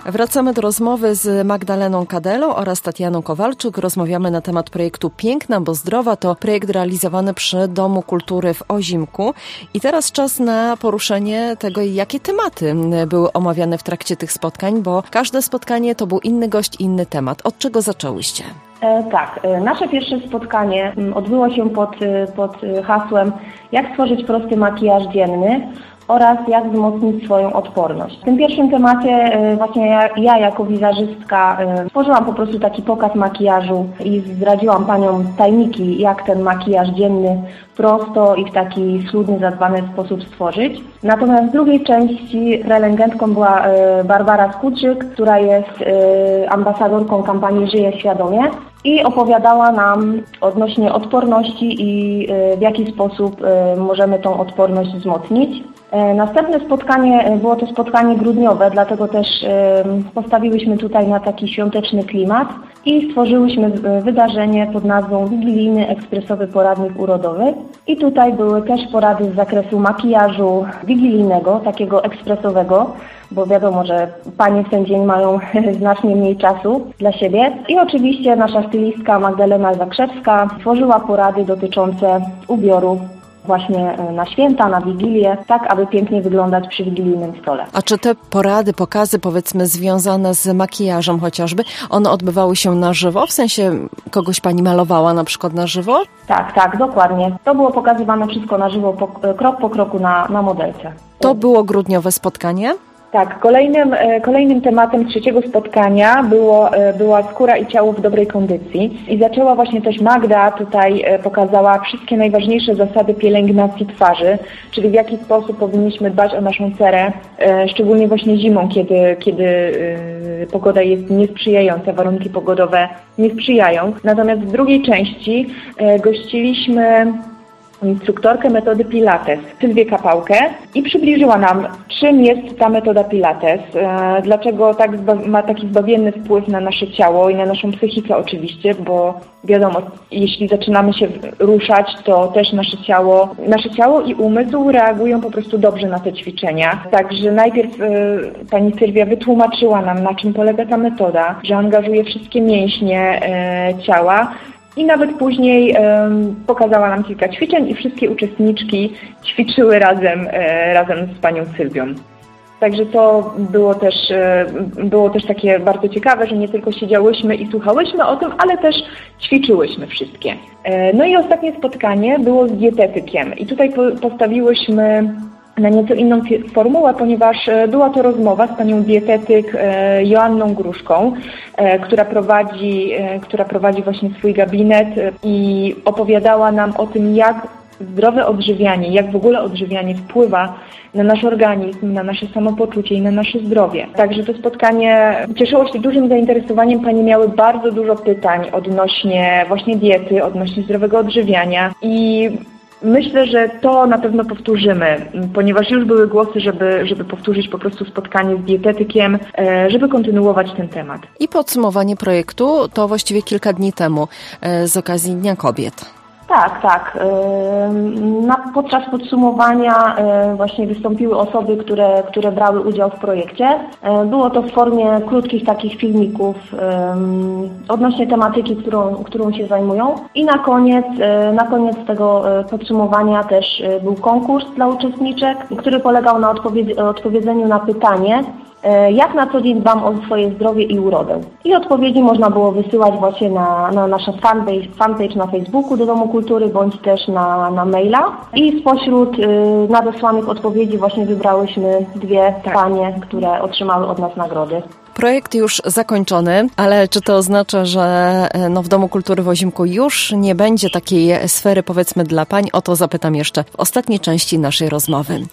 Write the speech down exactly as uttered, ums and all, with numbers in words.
Wracamy do rozmowy z Magdaleną Kadelą oraz Tatianą Kowalczuk. Rozmawiamy na temat projektu Piękna, bo zdrowa. To projekt realizowany przy Domu Kultury w Ozimku. I teraz czas na poruszenie tego, jakie tematy były omawiane w trakcie tych spotkań, bo każde spotkanie to był inny gość, inny temat. Od czego zaczęłyście? E, tak, e, nasze pierwsze spotkanie odbyło się pod, pod hasłem jak stworzyć prosty makijaż dzienny oraz jak wzmocnić swoją odporność. W tym pierwszym temacie e, właśnie ja, ja jako wizerzystka e, stworzyłam po prostu taki pokaz makijażu i zdradziłam paniom tajniki, jak ten makijaż dzienny prosto i w taki schludny, zadbany sposób stworzyć. Natomiast w drugiej części prelegentką była e, Barbara Skutczyk, która jest e, ambasadorką kampanii Żyję Świadomie i opowiadała nam odnośnie odporności i e, w jaki sposób e, możemy tą odporność wzmocnić. Następne spotkanie było to spotkanie grudniowe, dlatego też postawiłyśmy tutaj na taki świąteczny klimat i stworzyłyśmy wydarzenie pod nazwą Wigilijny Ekspresowy Poradnik Urodowy. I tutaj były też porady z zakresu makijażu wigilijnego, takiego ekspresowego, bo wiadomo, że panie w ten dzień mają znacznie mniej czasu dla siebie. I oczywiście nasza stylistka Magdalena Zakrzewska tworzyła porady dotyczące ubioru właśnie na święta, na Wigilię, tak aby pięknie wyglądać przy wigilijnym stole. A czy te porady, pokazy powiedzmy związane z makijażem chociażby, one odbywały się na żywo? W sensie kogoś pani malowała na przykład na żywo? Tak, tak, dokładnie. To było pokazywane wszystko na żywo, po, krok po kroku na, na modelce. To było grudniowe spotkanie? Tak, kolejnym, kolejnym tematem trzeciego spotkania było, była skóra i ciało w dobrej kondycji i zaczęła właśnie też Magda tutaj pokazała wszystkie najważniejsze zasady pielęgnacji twarzy, czyli w jaki sposób powinniśmy dbać o naszą cerę, szczególnie właśnie zimą, kiedy, kiedy pogoda jest niesprzyjająca, warunki pogodowe nie sprzyjają. Natomiast w drugiej części gościliśmy instruktorkę metody Pilates, Sylwię Kapałkę i przybliżyła nam, czym jest ta metoda Pilates, e, dlaczego tak zba- ma taki zbawienny wpływ na nasze ciało i na naszą psychikę oczywiście, bo wiadomo, jeśli zaczynamy się ruszać, to też nasze ciało, nasze ciało i umysł reagują po prostu dobrze na te ćwiczenia. Także najpierw e, pani Sylwia wytłumaczyła nam, na czym polega ta metoda, że angażuje wszystkie mięśnie e, ciała, i nawet później um, pokazała nam kilka ćwiczeń i wszystkie uczestniczki ćwiczyły razem, e, razem z panią Sylwią. Także to było też, e, było też takie bardzo ciekawe, że nie tylko siedziałyśmy i słuchałyśmy o tym, ale też ćwiczyłyśmy wszystkie. E, no i ostatnie spotkanie było z dietetykiem i tutaj po, postawiłyśmy na nieco inną formułę, ponieważ była to rozmowa z panią dietetyk Joanną Gruszką, która prowadzi, która prowadzi właśnie swój gabinet i opowiadała nam o tym, jak zdrowe odżywianie, jak w ogóle odżywianie wpływa na nasz organizm, na nasze samopoczucie i na nasze zdrowie. Także to spotkanie cieszyło się dużym zainteresowaniem. Panie miały bardzo dużo pytań odnośnie właśnie diety, odnośnie zdrowego odżywiania i myślę, że to na pewno powtórzymy, ponieważ już były głosy, żeby, żeby powtórzyć po prostu spotkanie z dietetykiem, żeby kontynuować ten temat. I podsumowanie projektu to właściwie kilka dni temu z okazji Dnia Kobiet. Tak, tak. Na, podczas podsumowania właśnie wystąpiły osoby, które, które brały udział w projekcie. Było to w formie krótkich takich filmików odnośnie tematyki, którą, którą się zajmują. I na koniec, na koniec tego podsumowania też był konkurs dla uczestniczek, który polegał na odpowiedz- odpowiedzeniu na pytanie, jak na co dzień dbam o swoje zdrowie i urodę. I odpowiedzi można było wysyłać właśnie na, na nasze fanpage, fanpage na Facebooku do Domu Kultury, bądź też na, na maila. I spośród y, nadesłanych odpowiedzi właśnie wybrałyśmy dwie tak. panie, które otrzymały od nas nagrody. Projekt już zakończony, ale czy to oznacza, że no, w Domu Kultury w Ozimku już nie będzie takiej sfery, powiedzmy, dla pań? O to zapytam jeszcze w ostatniej części naszej rozmowy.